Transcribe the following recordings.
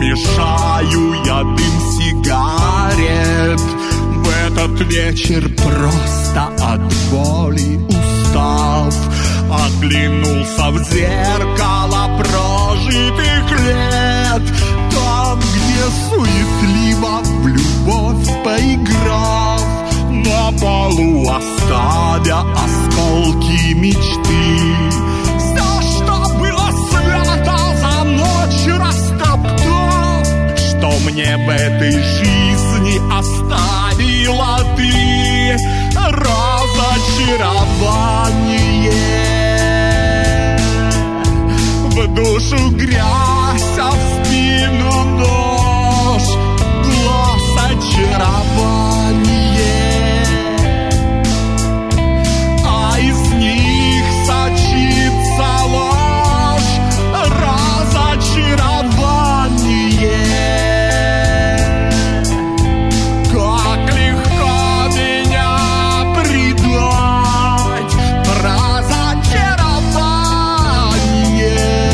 мешаю я дым сигарет. В этот вечер просто от боли устав, оглянулся в зеркало прожитых лет. Там, где суетливо в любовь поиграв, на полу оставя осколки мечты. Все, что было свято, за ночь растоптал. Что мне в этой жизни оставила ты? Разочарование. В душу грязь, а в спину нож. Глаз очарование. А из них сочится ложь. Разочарование. Как легко меня предать. Разочарование.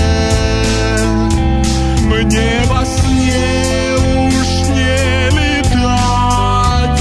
Мне во сне уж не летать.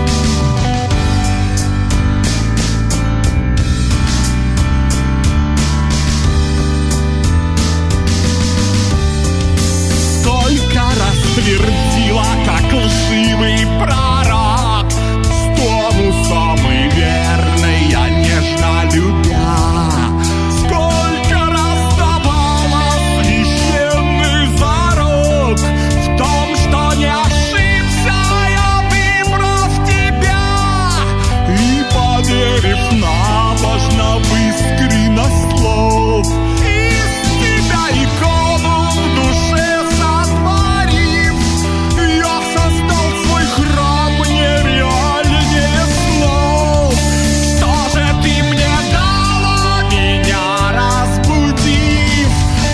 Сколько раз твердила, как лживый пророк, стану самый верный, я нежно любя. Сколько раз давала священный зарок в том, что не ошибся я, выбрав тебя. И поверив набожно в искренность слов, из тебя икону в душе сотворив, я создал свой храм нереальнее снов. Что же ты мне дала, меня разбудив?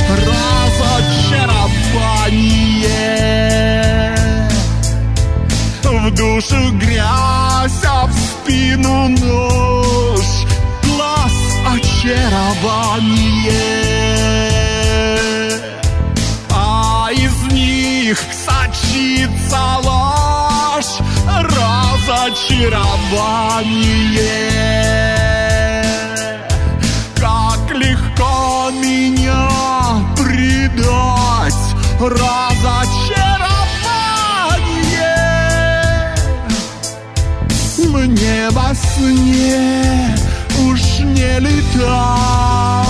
Разочарование. В душу грязь, а в спину нож. Глаз очарование. А из них сочится ложь. Разочарование. Как легко меня предать. Разочарование. Мне во сне уж не летать.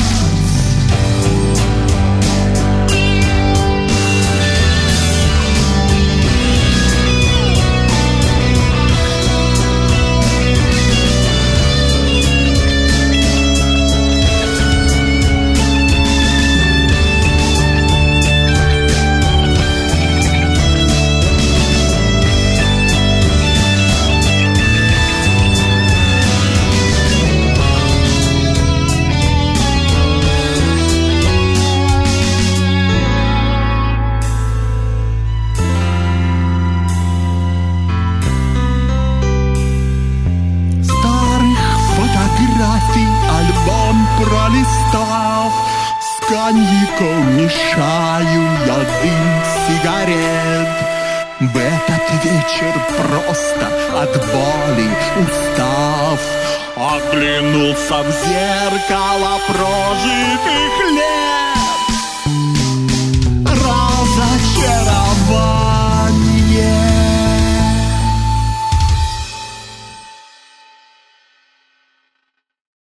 Альбом пролистав, с коньяком мешаю я дым сигарет. В этот вечер просто от боли устав, оглянулся в зеркало прожитых лет. Разочарован.